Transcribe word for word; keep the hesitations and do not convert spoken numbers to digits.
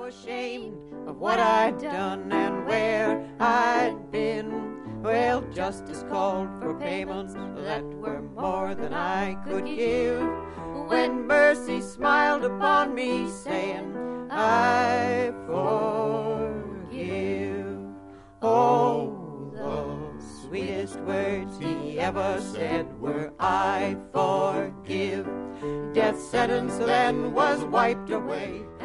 ashamed of what I'd done and where I'd been. Well, justice called for payments that were more than I could give, when mercy smiled upon me, saying, I forgive. Oh, the sweetest words he ever said were, I forgive. Death sentence then was wiped away,